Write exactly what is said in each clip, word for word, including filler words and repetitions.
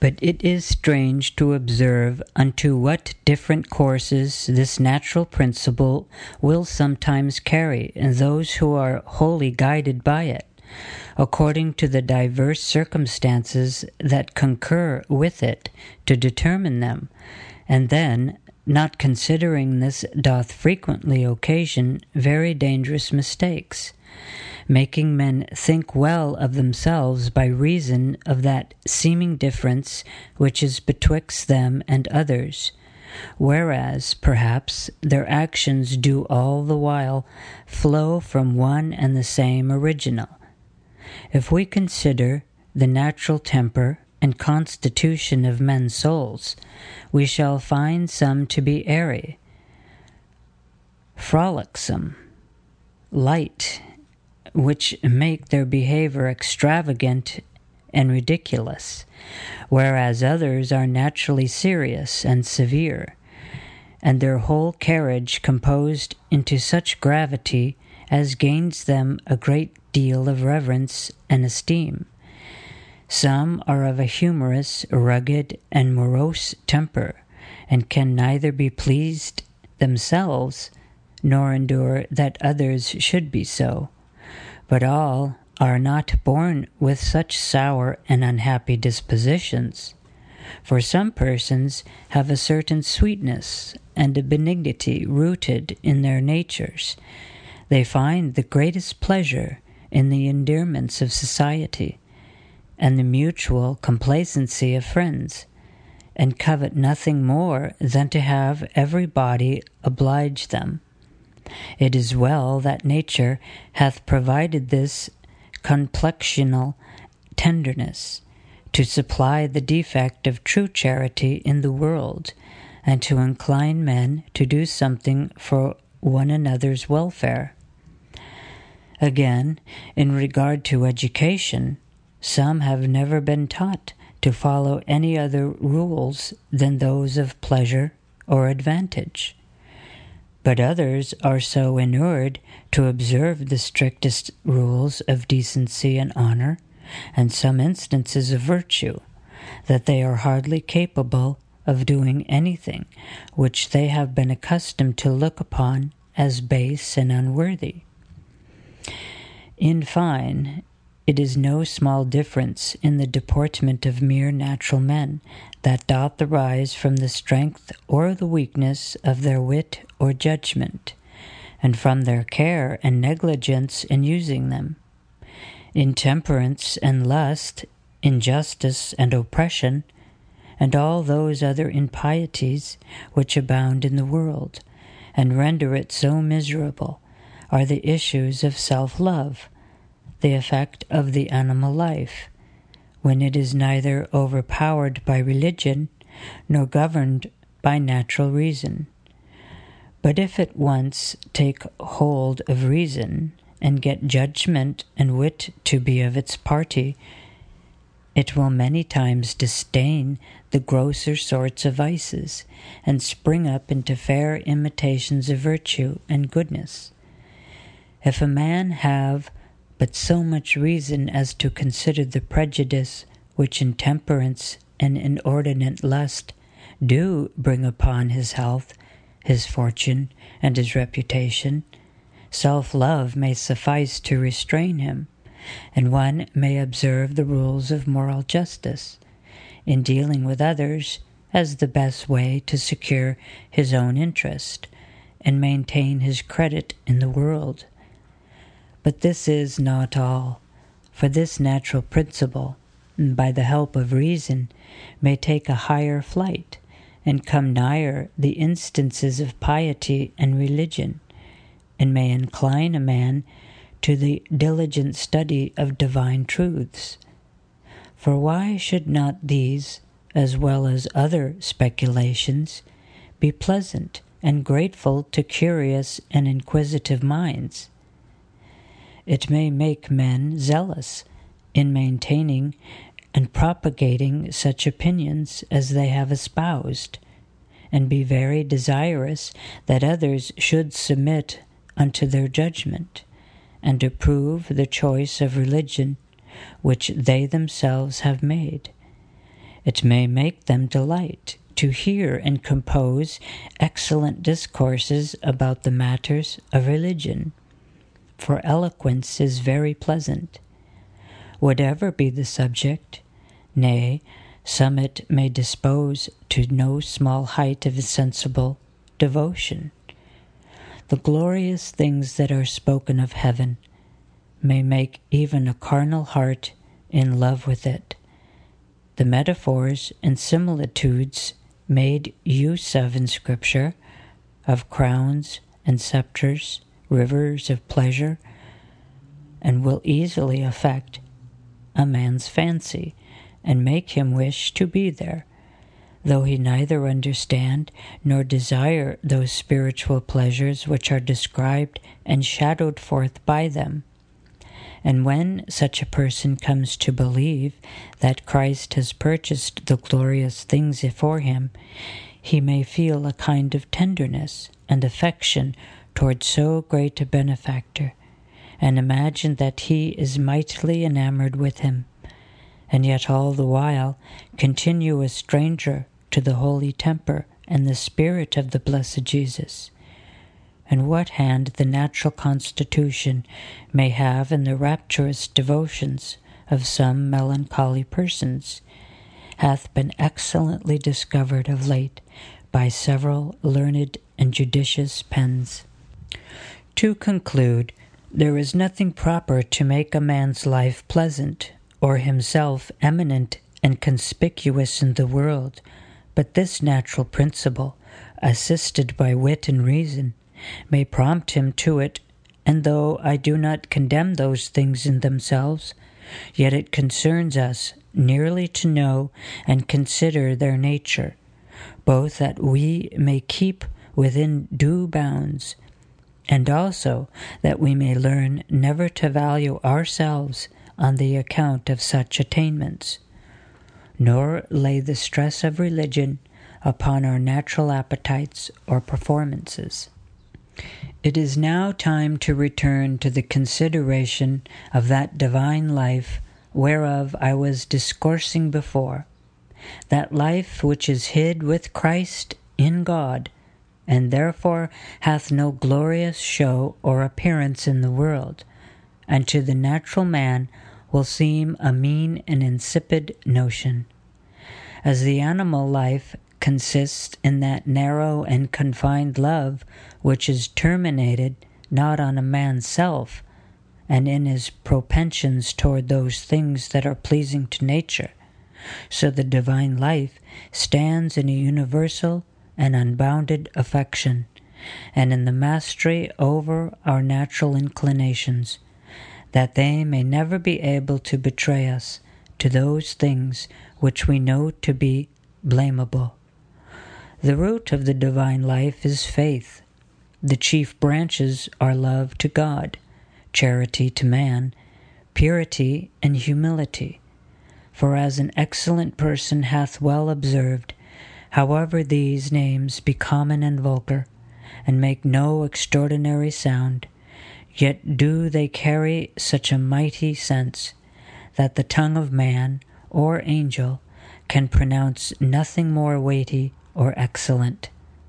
But it is strange to observe unto what different courses this natural principle will sometimes carry in those who are wholly guided by it, according to the diverse circumstances that concur with it to determine them, and then, not considering this, doth frequently occasion very dangerous mistakes, making men think well of themselves by reason of that seeming difference which is betwixt them and others, whereas, perhaps, their actions do all the while flow from one and the same original. If we consider the natural temper and constitution of men's souls, we shall find some to be airy, frolicsome, light, which make their behavior extravagant and ridiculous, whereas others are naturally serious and severe, and their whole carriage composed into such gravity as gains them a great deal of reverence and esteem. Some are of a humorous, rugged, and morose temper, and can neither be pleased themselves nor endure that others should be so. But all are not born with such sour and unhappy dispositions. For some persons have a certain sweetness and a benignity rooted in their natures. They find the greatest pleasure in the endearments of society and the mutual complacency of friends, and covet nothing more than to have every body oblige them. It is well that nature hath provided this complexional tenderness, to supply the defect of true charity in the world, and to incline men to do something for one another's welfare. Again, in regard to education, some have never been taught to follow any other rules than those of pleasure or advantage. But others are so inured to observe the strictest rules of decency and honor, and some instances of virtue, that they are hardly capable of doing anything which they have been accustomed to look upon as base and unworthy. In fine, it is no small difference in the deportment of mere natural men that doth arise from the strength or the weakness of their wit or judgment, and from their care and negligence in using them. Intemperance and lust, injustice and oppression, and all those other impieties which abound in the world, and render it so miserable, are the issues of self-love, the effect of the animal life, when it is neither overpowered by religion nor governed by natural reason. But if it once take hold of reason, and get judgment and wit to be of its party, it will many times disdain the grosser sorts of vices, and spring up into fair imitations of virtue and goodness. If a man have but so much reason as to consider the prejudice which intemperance and inordinate lust do bring upon his health, his fortune, and his reputation, self-love may suffice to restrain him, and one may observe the rules of moral justice in dealing with others as the best way to secure his own interest and maintain his credit in the world. But this is not all, for this natural principle, by the help of reason, may take a higher flight, and come nigher the instances of piety and religion, and may incline a man to the diligent study of divine truths. For why should not these, as well as other speculations, be pleasant and grateful to curious and inquisitive minds? It may make men zealous in maintaining and propagating such opinions as they have espoused, and be very desirous that others should submit unto their judgment, and approve the choice of religion which they themselves have made. It may make them delight to hear and compose excellent discourses about the matters of religion, for eloquence is very pleasant. Whatever be the subject, nay, some it may dispose to no small height of sensible devotion. The glorious things that are spoken of heaven may make even a carnal heart in love with it. The metaphors and similitudes made use of in Scripture, of crowns and scepters, rivers of pleasure, and will easily affect a man's fancy, and make him wish to be there, though he neither understand nor desire those spiritual pleasures which are described and shadowed forth by them. And when such a person comes to believe that Christ has purchased the glorious things for him, he may feel a kind of tenderness and affection toward so great a benefactor, and imagine that he is mightily enamored with him, and yet all the while continue a stranger to the holy temper and the spirit of the blessed Jesus. And what hand the natural constitution may have in the rapturous devotions of some melancholy persons hath been excellently discovered of late by several learned and judicious pens. To conclude, there is nothing proper to make a man's life pleasant, or himself eminent and conspicuous in the world, but this natural principle, assisted by wit and reason, may prompt him to it, and though I do not condemn those things in themselves, yet it concerns us nearly to know and consider their nature, both that we may keep within due bounds, and also that we may learn never to value ourselves on the account of such attainments, nor lay the stress of religion upon our natural appetites or performances. It is now time to return to the consideration of that divine life whereof I was discoursing before, that life which is hid with Christ in God, and therefore hath no glorious show or appearance in the world, and to the natural man will seem a mean and insipid notion. As the animal life consists in that narrow and confined love which is terminated not on a man's self, and in his propensions toward those things that are pleasing to nature, so the divine life stands in a universal and unbounded affection, and in the mastery over our natural inclinations, that they may never be able to betray us to those things which we know to be blamable. The root of the divine life is faith. The chief branches are love to God, charity to man, purity and humility. For as an excellent person hath well observed, however these names be common and vulgar, and make no extraordinary sound, yet do they carry such a mighty sense, that the tongue of man or angel can pronounce nothing more weighty or excellent.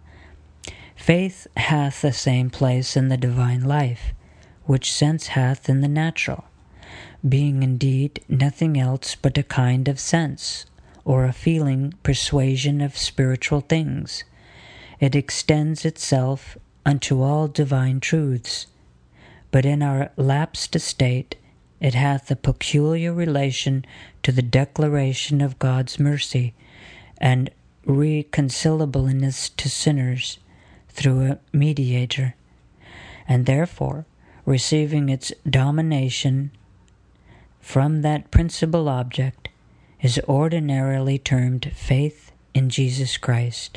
Faith hath the same place in the divine life, which sense hath in the natural, being indeed nothing else but a kind of sense, or a feeling persuasion of spiritual things. It extends itself unto all divine truths, but in our lapsed estate it hath a peculiar relation to the declaration of God's mercy, and reconcilableness to sinners through a mediator, and therefore, receiving its domination from that principal object, is ordinarily termed faith in Jesus Christ.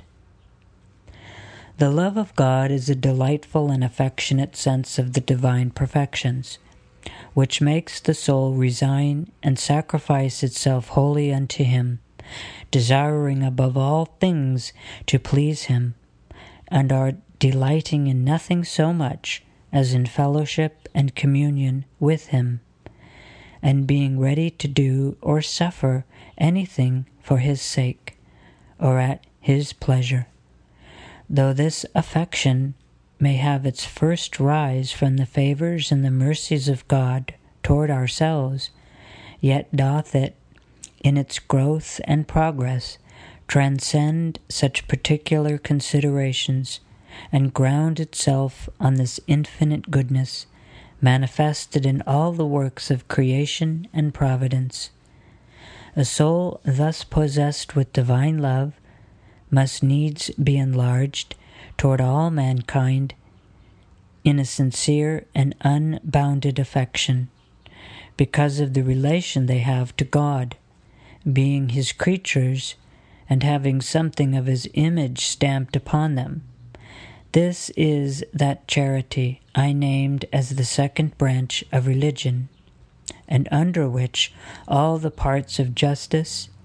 The love of God is a delightful and affectionate sense of the divine perfections, which makes the soul resign and sacrifice itself wholly unto Him, desiring above all things to please Him, and are delighting in nothing so much as in fellowship and communion with Him, and being ready to do or suffer anything for his sake, or at his pleasure. Though this affection may have its first rise from the favors and the mercies of God toward ourselves, yet doth it, in its growth and progress, transcend such particular considerations, and ground itself on this infinite goodness, manifested in all the works of creation and providence. A soul thus possessed with divine love must needs be enlarged toward all mankind in a sincere and unbounded affection, because of the relation they have to God, being his creatures and having something of his image stamped upon them. This is that charity I named as the second branch of religion, and under which all the parts of justice,